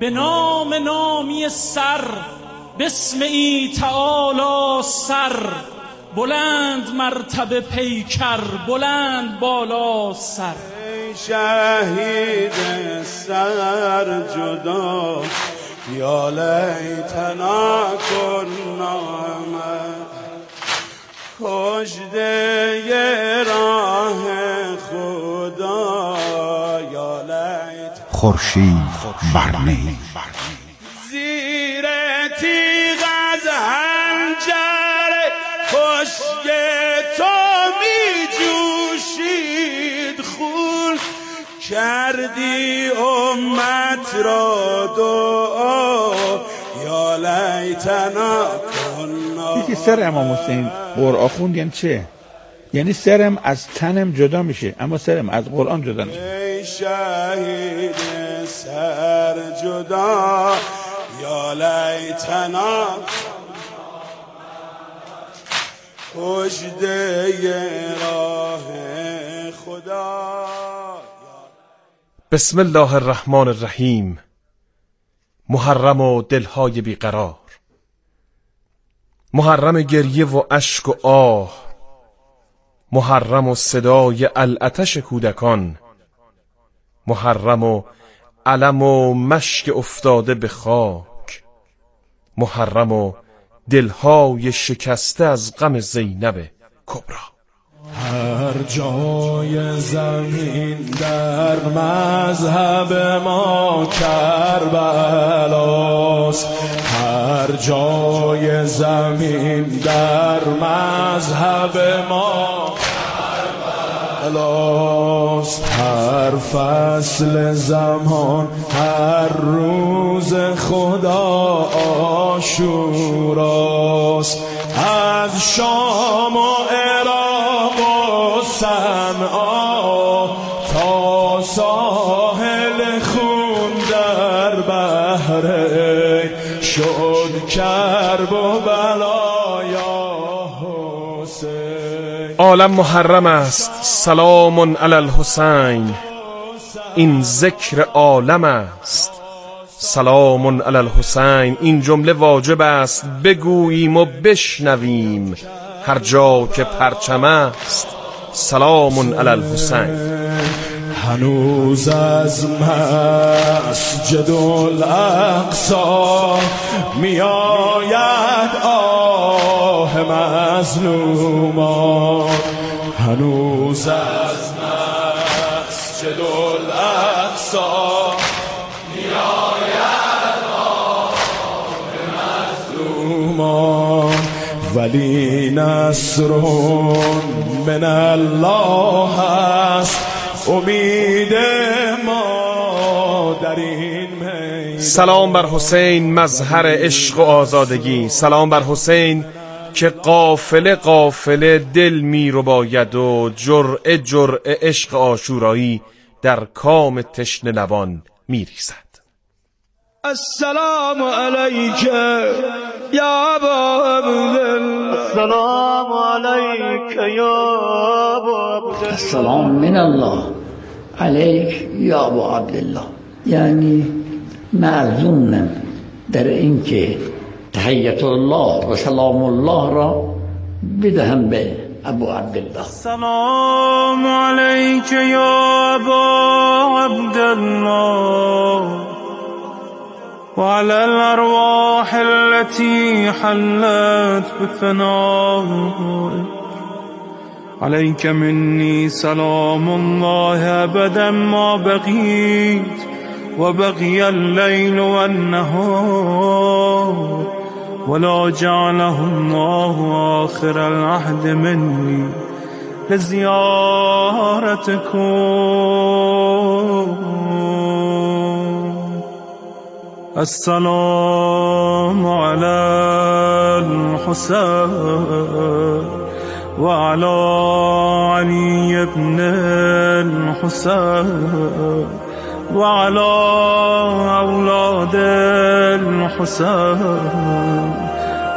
به نام نامی سر، بسمی تعالی سر، بلند مرتبه پیکر، بلند بالا سر. ای شهید سر جدا، یا لیتنا کنا کشته راه خدا، یا لیت خورشید برنه زیر تیغ از حنجر خشک تو می جوشید خون، کردی امت را دعا، یا لیتنا کنا. یکی سر امام حسین قرآن خوند یعنی چه؟ یعنی سرم از تنم جدا میشه اما سرم از قرآن جدا نمیشه. ای شهید سر جدا، یا لیتنا کشته راه خدا. بسم الله الرحمن الرحیم. محرم و دلهای بیقرار، محرم گریه و اشک و آه، محرم و صدای العطش کودکان، محرم و علم و مشک افتاده به خاک، محرم و دلهای شکسته از غم زینب کبرا. هر جای زمین در مذهب ما کربلاست، هر جای زمین در مذهب ما کربلاست، هر فصل زمان هر روز خدا عاشوراست، از شام و صنعا تا ساحل خون در بحر شد کرب و بلایا حسین. عالم محرم است سلام علی الحسین، این ذکر عالم است سلام علی الحسین. این جمله واجب است بگوییم و بشنویم، هر جا که پرچم است سلام علی الحسین. هنوز از مسجد الاقصی می آید آه مظلومان، هنوز از مسجد الاقصی می آید آه مظلومان، ولی نصر من الله است امید ما در این میدان. سلام بر حسین مظهر عشق و آزادگی، سلام بر حسین که قافله قافله دل می رو باید و جرعه جرعه عشق عاشورایی در کام تشنه لبان می ریزد. السلام علیک یا ابا عبدالله، السلام علیک یا ابا عبدالله، السلام من الله علیک یا ابا عبدالله. یعنی معزومم در اینکه تحیت الله و سلام الله را بدهم به ابو عبدالله. السلام علیک یا ابا عبدالله وعلى الأرواح التي حلت بفنائك، عليك مني سلام الله أبدا ما بقيت وبقي الليل والنهار، ولا جعله الله آخر العهد مني لزيارتكم. السلام على الحسين وعلى علي بن الحسين وعلى أولاد الحسين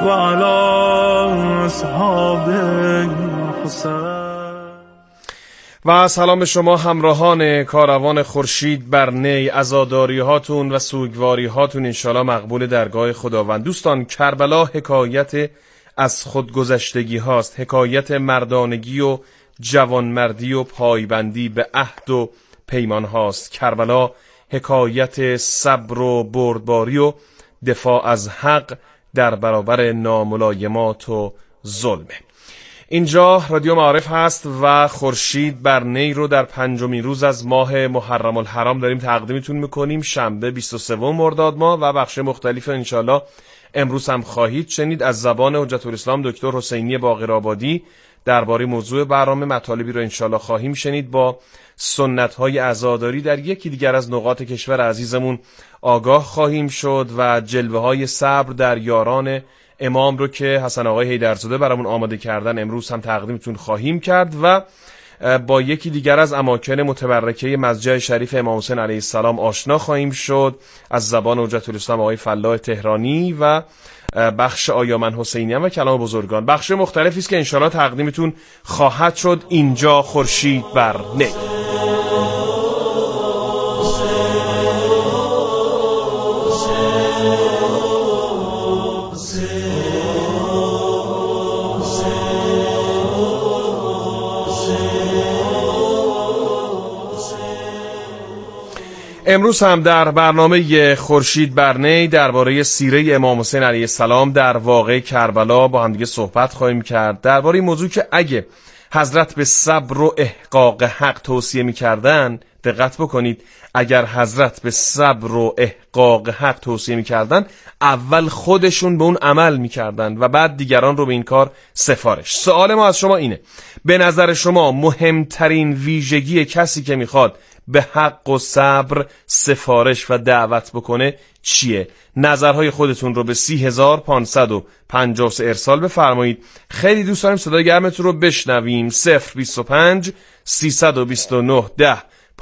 وعلى أصحاب الحسين. و سلام به شما همراهان کاروان خورشید بر نی. عزاداری هاتون و سوگواری هاتون انشالله مقبول درگاه خداوند. دوستان، کربلا حکایت از خودگذشتگی هاست، حکایت مردانگی و جوانمردی و پایبندی به عهد و پیمان هاست. کربلا حکایت صبر و بردباری و دفاع از حق در برابر ناملایمات و ظلمه. اینجا رادیو معارف هست و خورشید بر نی رو در 5مین روز از ماه محرم الحرام داریم تقدیمتون میکنیم. شنبه 23 مرداد ماه و بخش مختلف انشالله امروز هم خواهید شنید از زبان حجت الاسلام دکتر حسینی باقرآبادی درباره موضوع برنامه. مطالبی رو انشالله خواهیم شنید. با سنت‌های عزاداری در یکی دیگر از نقاط کشور عزیزمون آگاه خواهیم شد و جلوه‌های صبر در یاران امام رو که حسن آقای حیدرزاده برامون آماده کردن امروز هم تقدیمتون خواهیم کرد و با یکی دیگر از اماکن متبرکه مسجد شریف امام حسین علیه السلام آشنا خواهیم شد از زبان حجت الاسلام آقای فلاح تهرانی و بخش آیامن حسینی و کلام بزرگان. بخش مختلفی است که انشاءالله تقدیمتون خواهد شد. اینجا خورشید بر نی. امروز هم در برنامه خورشید بر نی درباره سیره امام حسین علیه السلام در واقعه کربلا با هم دیگه صحبت خواهیم کرد. درباره موضوع که اگه حضرت به صبر و احقاق حق توصیه می‌کردن، دقت بکنید، اگر حضرت به صبر و احقاق حق توصیه می‌کردن، اول خودشون به اون عمل می‌کردن و بعد دیگران رو به این کار سفارش. سوال ما از شما اینه: به نظر شما مهمترین ویژگی کسی که می‌خواد به حق و صبر سفارش و دعوت بکنه چیه؟ نظرهای خودتون رو به 30553 ارسال بفرمایید. خیلی دوست داریم صدای گرمتون رو بشنویم. 025 329 10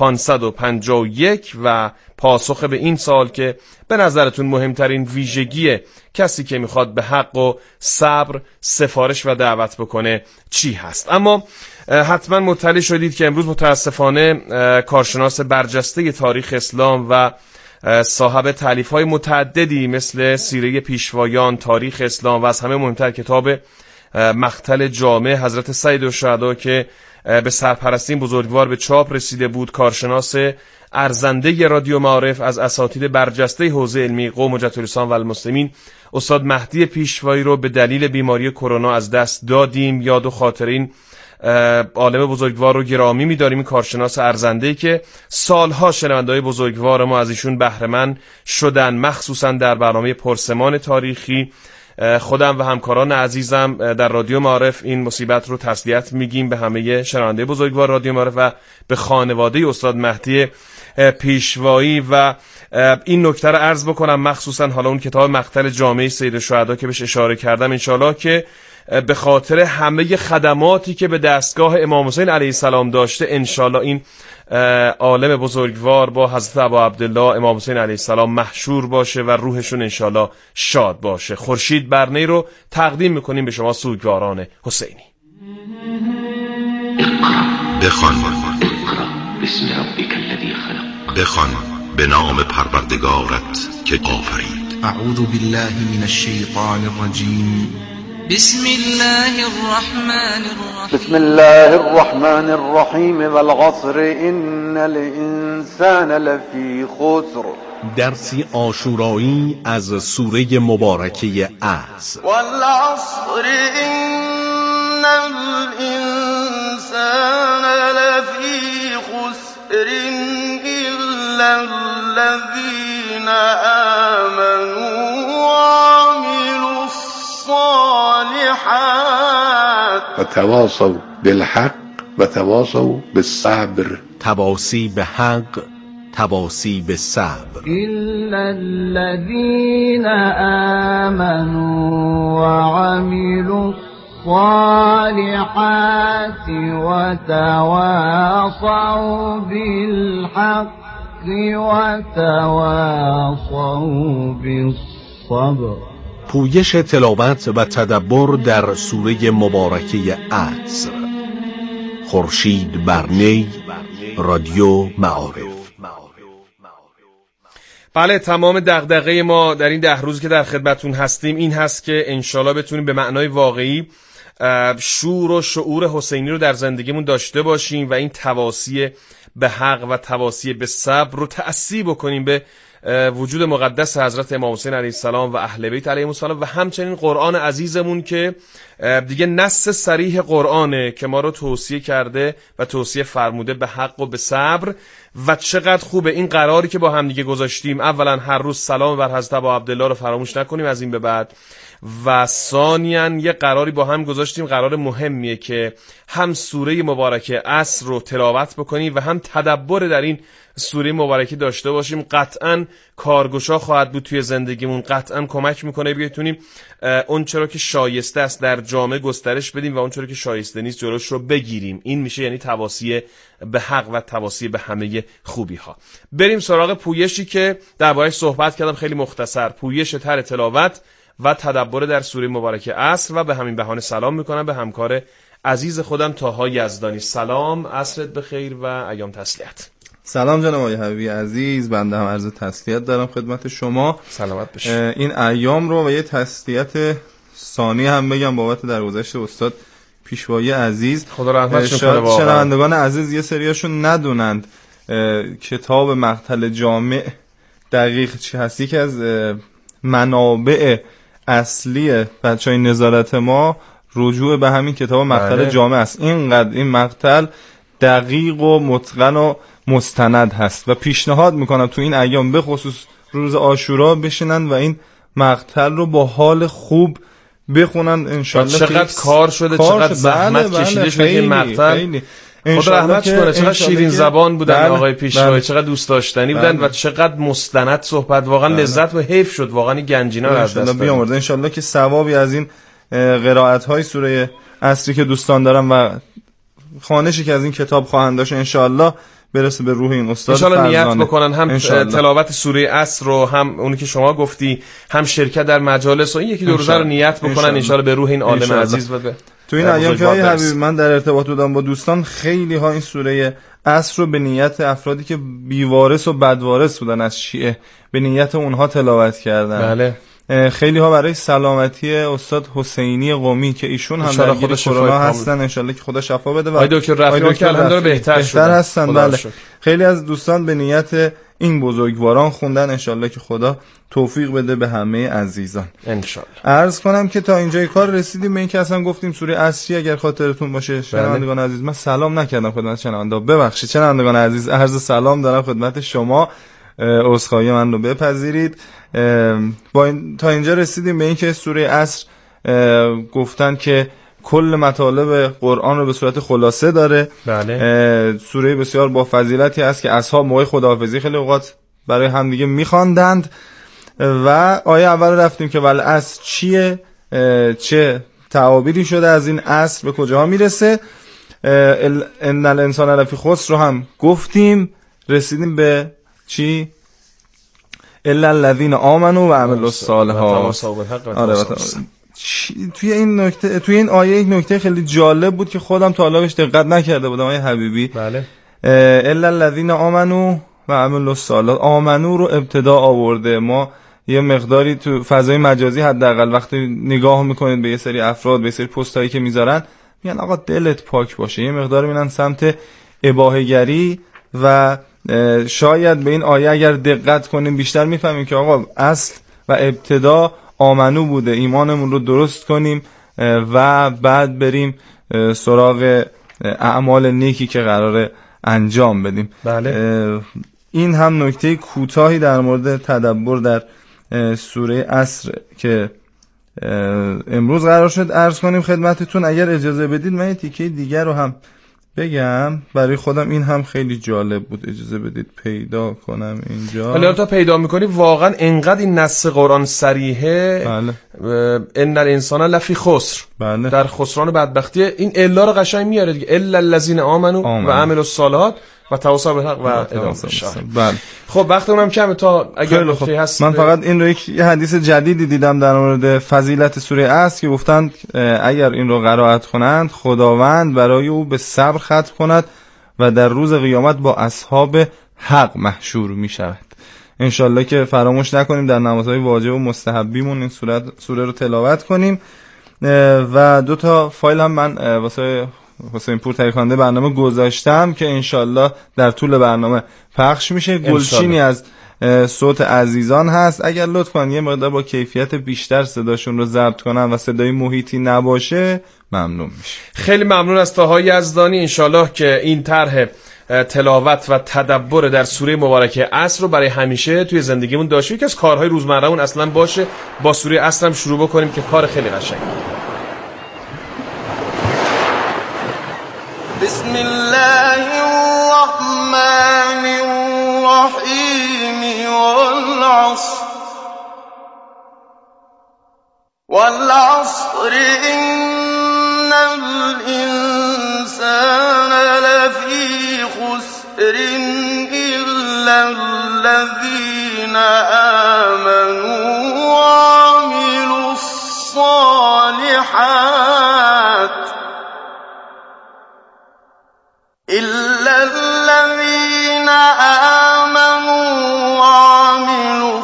551 و پاسخ به این سوال که به نظرتون مهمترین ویژگی کسی که میخواد به حق و صبر سفارش و دعوت بکنه چی هست. اما حتما مطلع شدید که امروز متاسفانه کارشناس برجسته تاریخ اسلام و صاحب تالیف‌های متعددی مثل سیره پیشوایان، تاریخ اسلام و از همه مهمتر کتاب مقتل جامع حضرت سیدالشهدا که به سرپرستی بزرگوار به چاپ رسیده بود، کارشناس ارزنده رادیو معارف از اساتید برجسته حوزه علمی قوم حجت الاسلام و المسلمین، استاد مهدی پیشوایی رو به دلیل بیماری کرونا از دست دادیم. یاد و خاطر این عالم بزرگوار رو گرامی می‌داریم. کارشناس ارزنده‌ای که سالها شنونده‌های بزرگوار ما از ایشون بهره مند شدن، مخصوصا در برنامه پرسمان تاریخی. خودم و همکاران عزیزم در رادیو معارف این مصیبت رو تسلیت میگیم به همه شنونده بزرگوار رادیو معارف و به خانواده استاد مهدی پیشوایی. و این نکته رو عرض بکنم، مخصوصا حالا اون کتاب مقتل جامع سیدالشهدا که بهش اشاره کردم، انشالله که به خاطر همه خدماتی که به دستگاه امام حسین علیه السلام داشته، انشالله این عالم بزرگوار با حضرت ابا عبدالله امام حسین علیه السلام محشور باشه و روحشون انشالله شاد باشه. خورشید بر نی رو تقدیم میکنیم به شما سوگواران حسینی. بخوان بسم ربک الذی خلق، بخوان به نام پروردگارت که آفرید. اعوذ بالله من الشیطان الرجیم. بسم الله الرحمن الرحیم. بسم الله الرحمن الرحیم والعصر ان الانسان لفی خسر. درسی عاشورایی از سوره مبارکه عصر. والعصر ان الانسان لفی خسر الا الذين آمنوا وعملوا الصالحات وتواصوا بالحق وتواصوا بالصبر. تواصی به حق، تواصی به صبر. إلا الذين آمنوا وعملوا الصالحات وتواصوا بالحق وتواصوا بالصبر. پویش تلاوت و تدبر در سوره مبارکه عصر. خورشید بر نی، رادیو معارف. بله، تمام دغدغه ما در این 10 روز که در خدمتون هستیم این هست که انشالله بتونیم به معنای واقعی شور و شعور حسینی رو در زندگیمون داشته باشیم و این تواصی به حق و تواصی به صبر رو تأثیر بکنیم به وجود مقدس حضرت امام حسین علیه السلام و اهل بیت علیهم السلام و همچنین قرآن عزیزمون که دیگه نص صریح قرآنه که ما رو توصیه کرده و توصیه فرموده به حق و به صبر. و چقدر خوبه این قراری که با هم دیگه گذاشتیم، اولا هر روز سلام بر حضرت ابا عبدالله رو فراموش نکنیم از این به بعد، و ثانیاً یه قراری با هم گذاشتیم، قرار مهمیه که هم سوره مبارکه عصر رو تلاوت بکنیم و هم تدبر در این سوره مبارکه داشته باشیم. قطعاً کارگشا خواهد بود توی زندگیمون، قطعاً کمک میکنه بتونیم اون چرا که شایسته است در جامعه گسترش بدیم و اون چرا که شایسته نیست جلوش رو بگیریم. این میشه یعنی تواصی به حق و تواصی به همه خوبی ها. بریم سراغ پویشی که درباره‌اش صحبت کردم خیلی مختصر، پویش طر تلاوت و تدبر در سوره مبارکه عصر. و به همین بهانه سلام میکنم به همکار عزیز خودم طاها یزدانی. سلام، عصرت بخیر و ایام تسلیت. سلام جناب آقای حبیبی عزیز، بنده هم عرض تسلیت دارم خدمت شما. سلامت بشه. این ایام رو و یه تسلیت ثانی هم بگم بابت درگذشت استاد پیشوایی عزیز، خدا رحمتشون کنه. واقعا شنوندگان عزیز یه سریاشون ندونند کتاب مقتل جامع دقیق چی هستی که از منابع اصلی بچهای نظارت ما رجوع به همین کتاب مقتل جامع است. اینقدر این مقتل دقیق و متقن و مستند هست و پیشنهاد میکنم تو این ایام به خصوص روز عاشورا بشینن و این مقتل رو با حال خوب بخونن انشالله. چقدر کار شده، چقدر زحمت کشیده شده این مقتل. خدا رحمت کنه. چقدر شیرین زبان بودن آقای پیشوایی، چقدر دوست داشتنی بودن و چقدر مستند صحبت. واقعا لذت و حیف شد واقعا گنجینا رو از دست دادن. بیامرزه انشالله که ثوابی از این قرائت های سوره عصری که دوستان دارم و خوانشی که از این کتاب خواهند داشت انشالله برسه به روح این استاد فرزانه. انشالله نیت بکنن هم تلاوت سوره عصر رو، هم اونی که شما گفتی، هم شرکت در مجالس و این یکی دو روزه رو نیت بکنن انشالله به روح این عالم عزیز. و تو این ایام که های حبیب من در ارتباط بودم با دوستان، خیلی ها این سوره عصر رو به نیت افرادی که بیوارث و بدوارث بودن از شیعه به نیت اونها تلاوت کردن. بله. خیلی ها برای سلامتی استاد حسینی قمی که ایشون هم درگیر کرونا هستن انشالله که خدا شفا بده. و آقای دکتر رفیعی که الحمدلله بهتر هستن. بله. خیلی از دوستان به نیت این بزرگواران خوندن انشالله که خدا توفیق بده به همه عزیزان انشالله. عرض کنم که تا اینجای کار رسیدیم به این که اصلا گفتیم سوره عصری اگر خاطرتون باشه. شنوندگان عزیز، من سلام نکردم خدمت شنوندا، ببخشید شنوندگان عزیز، عرض سلام دارم خدمت شما، عذرخواهی من رو بپذیرید. تا اینجا رسیدیم به این که سوره عصر گفتن که کل مطالب قرآن رو به صورت خلاصه داره. بله. سوره بسیار با فضیلتی است که اصحاب موقع خداحافظی خیلی اوقات برای هم دیگه میخواندند. و آیه اول رفتیم که والعصر چیه، چه تعابیری شده از این عصر، به کجاها میرسه. ان الانسان لفی خسر رو هم گفتیم. رسیدیم به چی؟ الا الذین آمنوا و عملوا الصالحات. توی این نکته، توی این آیه یک نکته خیلی جالب بود که خودم تا حالا بهش دقت نکرده بودم آیه حبیبی. بله. الا الذین آمنوا و عملوا الصالحات. آمنو رو ابتدا آورده. ما یه مقداری تو فضای مجازی حداقل وقتی نگاه میکنید به یه سری افراد، به یه سری پستایی که میذارن، میگن آقا دلت پاک باشه، یه مقدار میرن سمت اباحه‌گری و شاید به این آیه اگر دقت کنیم بیشتر میفهمیم که آقا اصل و ابتدا آمنو بوده، ایمانمون رو درست کنیم و بعد بریم سراغ اعمال نیکی که قراره انجام بدیم. بله. این هم نکته کوتاهی در مورد تدبر در سوره عصر که امروز قرار شد عرض کنیم خدمتتون. اگر اجازه بدید من یه تیکه دیگر رو هم بگم، برای خودم این هم خیلی جالب بود. اجازه بدید پیدا کنم اینجا. حالا تا پیدا میکنی واقعا انقدر این نص قرآن صریحه. بله. ان الانسان لفی خسر. بله. در خسران بدبختی. این الا رو قشنگ میاره دیگه، الا الذین آمنوا و عملوا الصالحات. و تواصی بالحق و ادامه شاه. بله. خب وقتمون هم کمه، تا اگر نکته هست من فقط این رو یه حدیث جدیدی دیدم در مورد فضیلت سوره عصر که گفتند اگر این رو قرائت کنند خداوند برای او به صبر ختم کند و در روز قیامت با اصحاب حق محشور می شود. انشالله که فراموش نکنیم در نمازهای واجب و مستحبیمون این سوره رو تلاوت کنیم. و 2 فایل هم من واسه حسین پور تهیه کننده برنامه گذاشتم که انشالله در طول برنامه پخش میشه. گلچینی از صوت عزیزان هست، اگر لطف کنن یه مقدار با کیفیت بیشتر صداشون رو ضبط کنن و صدای محیطی نباشه ممنون میشه. خیلی ممنون از طاها یزدانی. انشالله که این طرح تلاوت و تدبر در سوره مبارکه عصر رو برای همیشه توی زندگیمون داشته، یکی از کارهای روزمرهمون اصلا باشه. با سوره عصر هم شروع بکنیم که کار خیلی قشنگه. بسم الله الرحمن الرحیم والعصر إن الإنسان لفی خسر إلا الذين آمنوا وعملوا الصالحات إلا الذين آمنوا وعملوا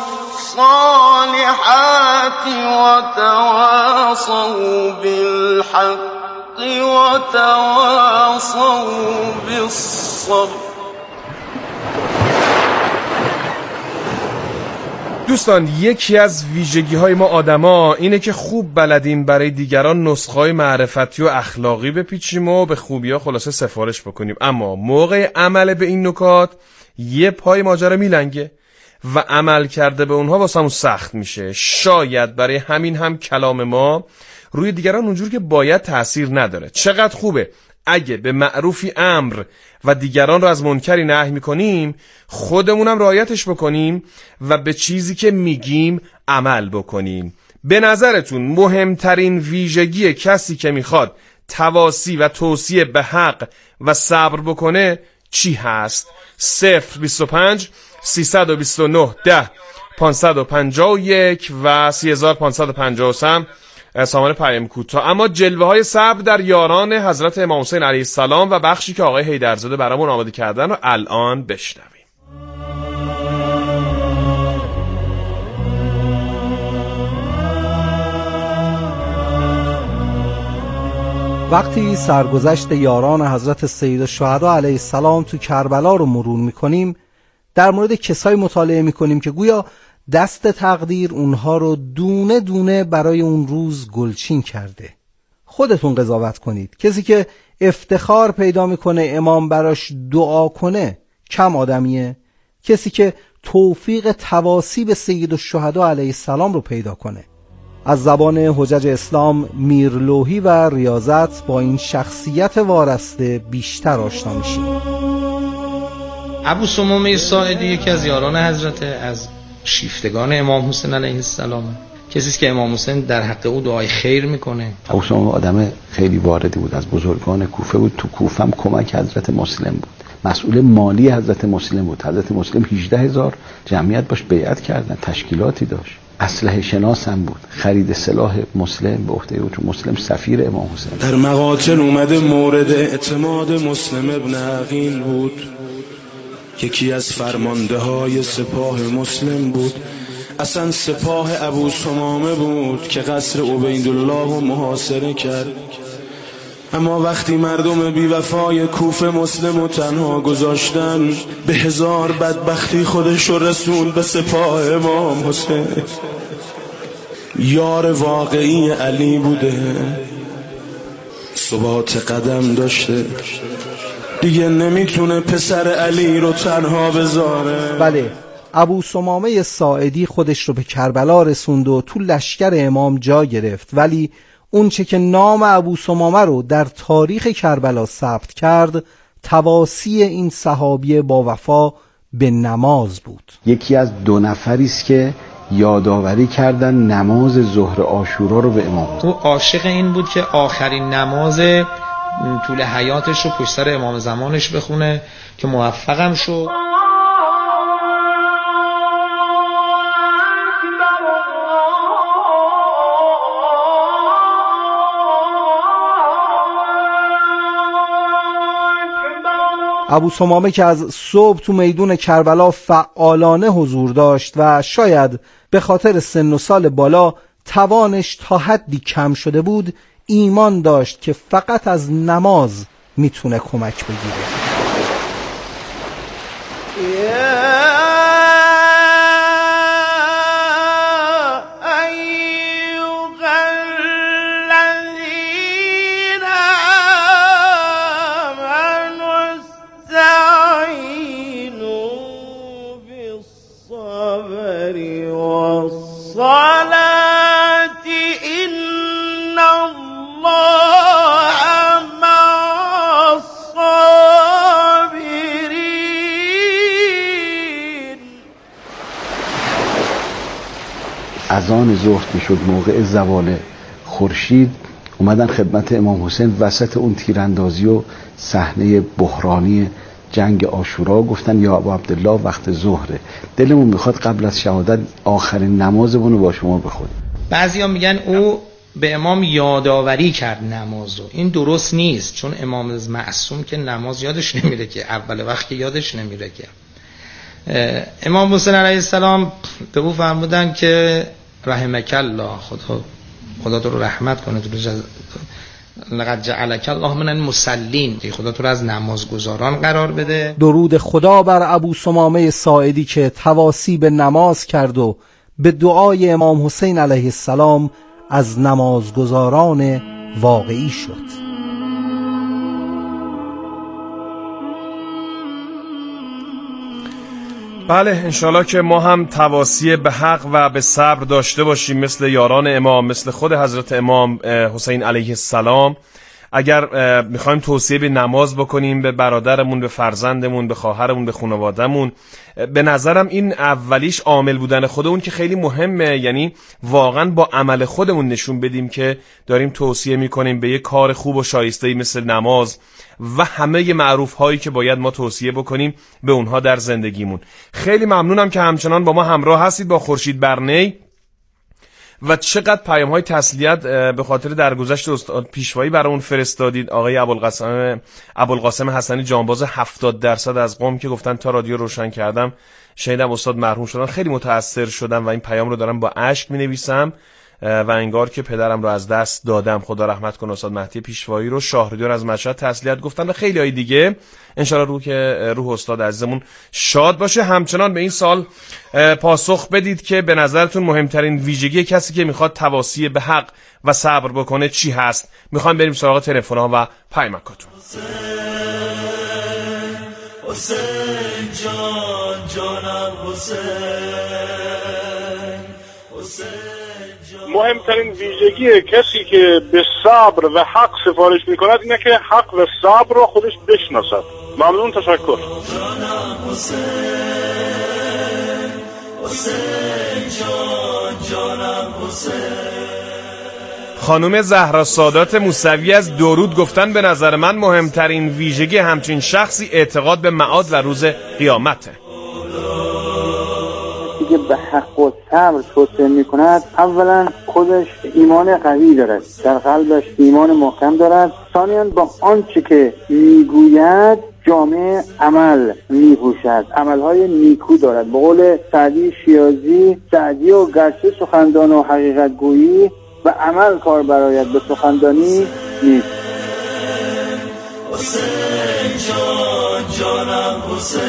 الصالحات وتواصوا بالحق وتواصوا بالصبر. دوستان، یکی از ویژگی‌های ما آدما اینه که خوب بلدیم برای دیگران نسخه‌های معرفتی و اخلاقی بپیچیم و به خوبی‌ها خلاصه سفارش بکنیم، اما موقع عمل به این نکات یه پای ماجرا میلنگه و عمل کرده به اونها واسمون سخت میشه. شاید برای همین هم کلام ما روی دیگران اونجور که باید تأثیر نداره. چقدر خوبه اگه به معروفی امر و دیگران رو از منکری نهی میکنیم خودمونم رعایتش بکنیم و به چیزی که میگیم عمل بکنیم. به نظرتون مهمترین ویژگی کسی که میخواد تواصی و توصیه به حق و صبر بکنه چی هست؟ 025 329 10 551 و 3553 سامان پیام کوتاه. اما جلوه های صبر در یاران حضرت امام حسین علیه السلام و بخشی که آقای حیدرزاده برامون آماده کردن رو الان بشنویم. وقتی سرگذشت یاران حضرت سیدالشهدا علیه السلام تو کربلا رو مرور میکنیم، در مورد کسایی مطالعه میکنیم که گویا دست تقدیر اونها رو دونه دونه برای اون روز گلچین کرده. خودتون قضاوت کنید. کسی که افتخار پیدا میکنه امام براش دعا کنه کم آدمیه؟ کسی که توفیق تواصی به سیدالشهدا علیه السلام رو پیدا کنه؟ از زبان حجج اسلام میرلوحی و ریاضت با این شخصیت وارسته بیشتر آشنا میشیم. ابو ثمامه ساعدی یکی از یاران حضرت، از شیفتگان امام حسین علیه السلام، کسی است که امام حسین در حق او دعای خیر میکنه. ابو ثمامه آدم خیلی واردی بود، از بزرگان کوفه بود. تو کوفه هم کمک حضرت مسلم بود، مسئول مالی حضرت مسلم بود. حضرت مسلم 18,000 جمعیت باش بیعت کردن، تشکیلاتی داشت، اسلحه شناس هم بود. خرید سلاح مسلم به عهده او، چون مسلم سفیر امام حسین. در مقاتل اومده مورد اعتماد مسلم ابن عقیل بود، یکی از فرمانده های سپاه مسلم بود. اصلا سپاه ابو ثمامه بود که قصر عبیدالله رو محاصره کرد. اما وقتی مردم بیوفای کوفه مسلم رو تنها گذاشتن، به 1000 بدبختی خودش رو رسوند به سپاه امام حسین. یار واقعی علی بوده، ثبات قدم داشته، دیگه نمیتونه پسر علی رو تنها بذاره. بله، ابو ثمامه ساعدی خودش رو به کربلا رسوند و تو لشکر امام جا گرفت، ولی اون چه که نام ابو ثمامه رو در تاریخ کربلا ثبت کرد تواصی این صحابی با وفا به نماز بود. یکی از 2 نفری است که یادآوری کردن نماز ظهر عاشورا رو به امام. او عاشق این بود که آخرین نماز طول حیاتش رو پشت سر امام زمانش بخونه که موفقم شد. ابو ثمامه که از صبح تو میدون کربلا فعالانه حضور داشت و شاید به خاطر سن و سال بالا توانش تا حدی کم شده بود، ایمان داشت که فقط از نماز میتونه کمک بگیره. اذان ظهر میشد، موقع زوال خورشید اومدن خدمت امام حسین وسط اون تیراندازی و صحنه بحرانی جنگ عاشورا، گفتن یا ابا عبدالله وقت ظهره، دلمون میخواد قبل از شهادت آخرین نمازمون رو با شما بخونیم. بعضیا میگن او به امام یادآوری کرد نماز رو. این درست نیست، چون امام معصوم که نماز یادش نمیره که، اول وقت که یادش نمیره که. امام حسین علیه السلام به او فرمودن که رحمک الله، خدا تو رو رحمت کنه، لقد جعلک الله من المصلین، خدا تو رو از نمازگزاران قرار بده. درود خدا بر ابو ثمامه ساعدی که تواصی به نماز کرد و به دعای امام حسین علیه السلام از نمازگزاران واقعی شد. بله، انشالله که ما هم تواصی به حق و به صبر داشته باشیم، مثل یاران امام، مثل خود حضرت امام حسین علیه السلام. اگر میخوایم توصیه به نماز بکنیم به برادرمون، به فرزندمون، به خواهرمون، به خانوادهمون، به نظرم این اولیش عامل بودن خودمون که خیلی مهمه. یعنی واقعا با عمل خودمون نشون بدیم که داریم توصیه میکنیم به یه کار خوب و شایسته‌ای مثل نماز و همه معروف هایی که باید ما توصیه بکنیم به اونها در زندگیمون. خیلی ممنونم که همچنان با ما همراه هستید با خورشید برنی و چقدر پیام های تسلیت به خاطر درگذشت استاد پیشوایی برامون فرستادید. آقای ابوالقاسم حسنی جانباز 70% از قم که گفتن تا رادیو روشن کردم شنیدم استاد مرحوم شدن، خیلی متاثر شدم و این پیام رو دارم با اشک می‌نویسم و انگار که پدرم رو از دست دادم. خدا رحمت کنه استاد مهدی پیشوایی رو. شاهردار از مشهد تسلیت گفتن و خیلی های دیگه. انشالله روح استاد عزیزمون شاد باشه. همچنان به این سال پاسخ بدید که به نظرتون مهمترین ویژگی کسی که میخواد تواصی به حق و صبر بکنه چی هست؟ میخوایم بریم سراغ تلفن‌ها و پیامکاتون. حسین جان جانم حسین مهمترین ویژگی کسی که به صبر و حق سفارش میکند اینه که حق و صبر رو خودش بشناسد. ممنون، تشکر. خانم زهرا سادات موسوی از درود گفتن به نظر من مهمترین ویژگی همچین شخصی اعتقاد به معاد و روز قیامته. که به حق و صبر توصیه میکند اولا خودش ایمان قوی دارد، در قلبش ایمان محکم دارد. ثانیاً با آنچه که میگوید جامعه عمل میپوشد، عملهای نیکو دارد. به قول سعدی شیرازی، سعدی و گرچه سخندان و حقیقت گویی و عمل کار برایت به سخندانی نیست. حسین جان جانم حسین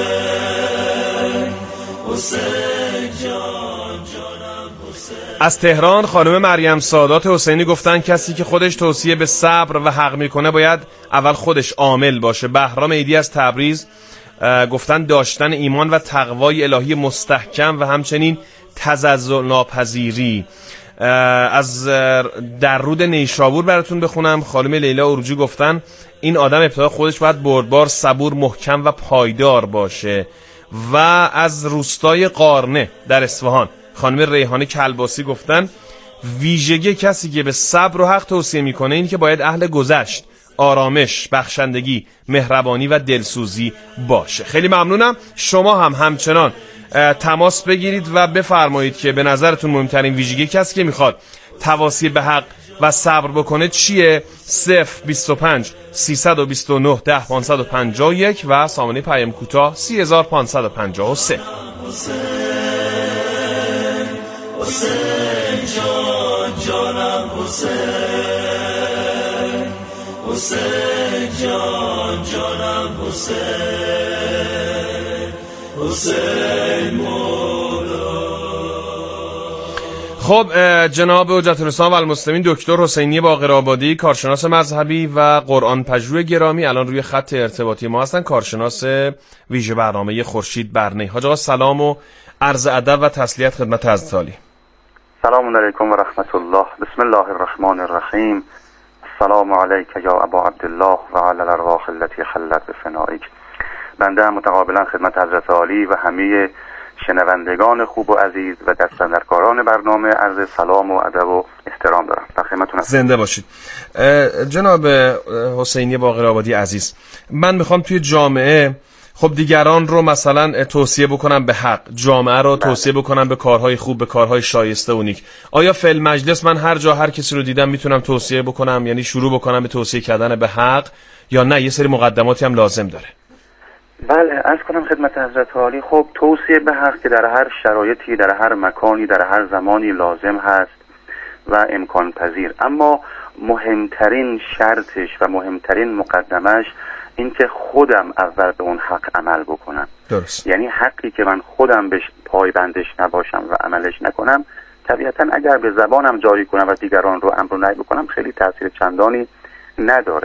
از تهران خانم مریم سادات حسینی گفتن کسی که خودش توصیه به صبر و حق میکنه باید اول خودش عامل باشه. بهرام ایدی از تبریز گفتن داشتن ایمان و تقوای الهی مستحکم و همچنین تزلزل ناپذیری. از درود نیشابور براتون بخونم. خانم لیلا اروجی گفتن این آدم ابتدا خودش باید بردبار، صبور، محکم و پایدار باشه. و از روستای قارنه در اصفهان خانم ریحانه کلباسی گفتن ویژگی کسی که به صبر و حق توصیه میکنه این که باید اهل گذشت، آرامش، بخشندگی، مهربانی و دلسوزی باشه. خیلی ممنونم. شما هم همچنان تماس بگیرید و بفرمایید که به نظرتون مهمترین ویژگی کسی که میخواد تواصی به حق و صبر بکنه چیه؟ 025 329 10 551 و سامانه پیام کوتاه 3553. حسین جان جانم حسین، حسین جان جانم حسین، حسین مولا. خب جناب حجت الاسلام و المسلمین دکتر حسینی باقرآبادی، کارشناس مذهبی و قرآن پژوه گرامی، الان روی خط ارتباطی ما هستن. کارشناس ویژه برنامه خورشید برنی. حاج آقا سلام و عرض ادب و تسلیت خدمت حضرت عالی. سلام علیکم و رحمت الله. بسم الله الرحمن الرحیم. السلام علیک یا ابا عبدالله و علی الارواح التي خلت بفنائک. بنده متقابلا خدمت حضرت عالی و همه شنوندگان خوب و عزیز و دستاندرکاران برنامه عرض سلام و ادب و احترام دارم. در خدمتتون هستم. زنده باشید. جناب حسینی باقرآبادی عزیز، من میخوام توی جامعه خب دیگران رو مثلا توصیه بکنم به حق، جامعه رو توصیه بکنم به کارهای خوب، به کارهای شایسته و نیک. آیا فی المجلس من هر جا هر کسی رو دیدم میتونم توصیه بکنم، یعنی شروع بکنم به توصیه کردن به حق، یا نه یه سری مقدماتی هم لازم داره؟ بله، عرض کنم خدمت حضرت عالی، خب توصیه به حق که در هر شرایطی، در هر مکانی، در هر زمانی لازم هست و امکان پذیر، اما مهمترین شرطش و مهمترین مقدمش این که خودم اول به اون حق عمل بکنم. درست. یعنی حقی که من خودم بهش پایبندش نباشم و عملش نکنم، طبیعتا اگر به زبانم جاری کنم و دیگران رو امر و نهی بکنم خیلی تاثیر چندانی نداره.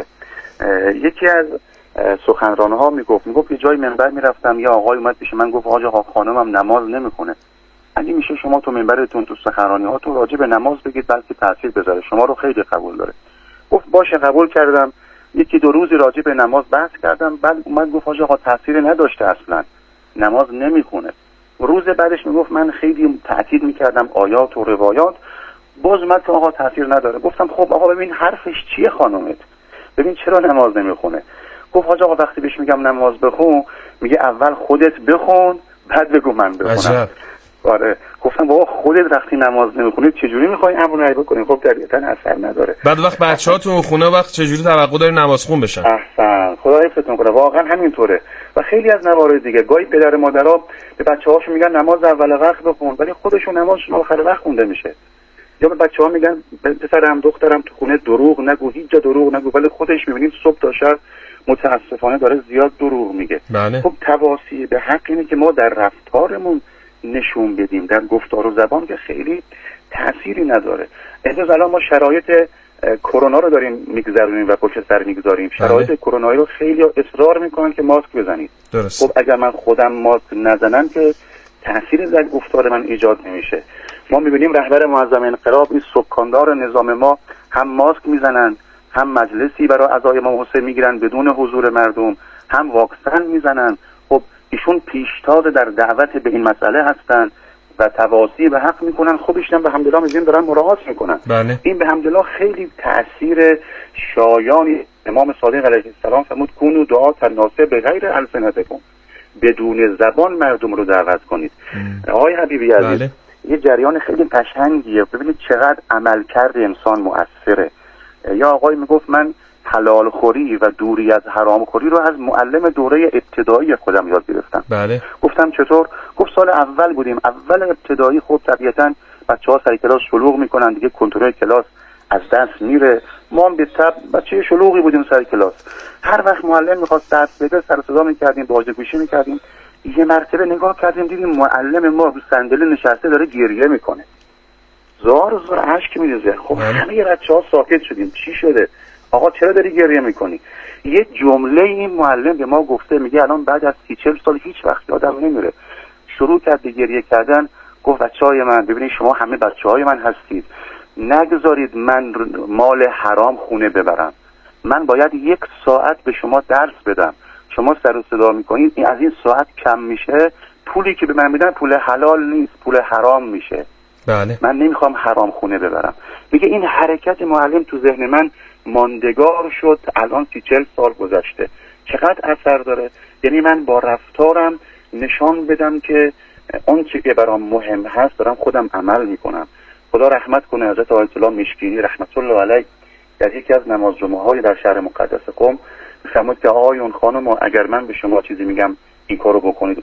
یکی از سخنرانها میگفت یه جای منبر میرفتم، یه آقای اومد پیش من گفت آقا خانمم نماز نمیکنه، اگه میشه شما تو منبرتون تو سخنرانی هاتون راجع به نماز بگید بلکه تاثیر بذاره، شما رو خیلی قبول داره. گفت باشه قبول کردم. یکی دو روزی راجع به نماز بحث کردم، بعد اومد گفت آقا تاثیر نداشته، اصلا نماز نمیخونه. روز بعدش میگفت من خیلی تاکید میکردم آیات و روایات، باز اومد که آقا تاثیر نداره. گفتم خب آقا ببین حرفش چیه خانومت، ببین چرا نماز نمیخونه. گفت آقا وقتی بهش میگم نماز بخون میگه اول خودت بخون بعد بگو من بخونم. آره. گفتم بابا خودت وقتی نماز نمیخونی چجوری میخوای امر نهی بکنی؟ خب طبیعتا اثر نداره. بعد وقت بچه‌هاتون خونه وقت چجوری توقع داری نمازخون بشن؟ احسن، خدا حفظتون کنه. واقعا همینطوره. و خیلی از موارد دیگه گاهی پدر مادرها به بچه‌هاشون میگن نماز اول وقت بخون، ولی خودشون نمازشون آخر وقت خونده میشه. یا به بچه‌ها میگن پسرم دخترم تو خونه دروغ نگو، هیچ جا دروغ نگو، ولی خودش میبینید صبح تا شب متاسفانه داره زیاد دروغ میگه. بله. خب تواصی به حق اینه که ما در رفتارمون نشون بدیم، در گفتار و زبان که خیلی تأثیری نداره. امروز الان ما شرایط کرونا رو داریم میگذرونیم و پشت سر میگذاریم. شرایط کرونا رو خیلی اصرار میکنن که ماسک بزنید. درست. خب اگر من خودم ماسک نزنم که تأثیری در گفتار من ایجاد نمیشه. ما میبینیم رهبر معظم انقلاب، این سکاندار نظام ما، هم ماسک میزنن، هم مجلسی برای اعضای امام حسین میگیرن بدون حضور مردم، هم واکسن میزنن. خب ایشون پیشتاز در دعوت به این مسئله هستن و تواصی به حق میکنن. خب ایشون به حمدالله میگن دارن مراعات میکنن. بله. این به حمدالله خیلی تأثیر شایانی. امام صادق علیه السلام فرمود کونوا دعاة الناس بغیر السنتکم، بدون زبان مردم رو دعوت کنید. آقای حبیبی عزیز، بله. یه جریان خیلی قشنگیه. ببینید چقدر عملکرد انسان مؤثره. یا آقای میگفت من حلال خوری و دوری از حرام خوری رو از معلم دوره ابتدایی خودم یاد گرفتم. بله. گفتم چطور؟ گفت سال اول بودیم، اول ابتدایی. خب طبیعتا بچه‌ها سر کلاس شلوغ میکنن دیگه، کنترل کلاس از دست میره. ما هم به طب بچه شلوغی بودیم سر کلاس. هر وقت معلم میخواست درس بده سر صدا میکردیم، بازیگوشی میکردیم. یه مرتبه نگاه کردیم دیدیم معلم ما رو صندلی نشسته داره گریه میکنه، زار اشک میریزه. خب همه بچه‌ها ساکت شدیم. چی شده؟ آقا چرا داری گریه میکنی؟ یه جمله این معلم به ما گفته، میگه الان بعد از 30-40 سال هیچ وقت یادم نمیره، شروع کرد به گریه کردن. گفت بچه‌های من، ببینید شما همه بچه‌های من هستید، نگذارید من مال حرام خونه ببرم. من باید 1 ساعت به شما درس بدم، شما سر و صدا میکنید، این از این ساعت کم میشه، پولی که به من میدن پول حلال نیست، پول حرام میشه. بله. من نمیخوام حرام خونه ببرم. میگه این حرکت معلم تو ذهن من ماندگار شد. الان 30-40 سال گذشته، چقدر اثر داره. یعنی من با رفتارم نشان بدم که اون چی که برام مهم هست دارم خودم عمل میکنم. خدا رحمت کنه حضرت آیت الله مشکینی رحمت الله علیه در یکی از نماز جمعه های در شهر مقدس قم فرمود که آقایون خانم اگر من به شما چیزی میگم این کارو بکنید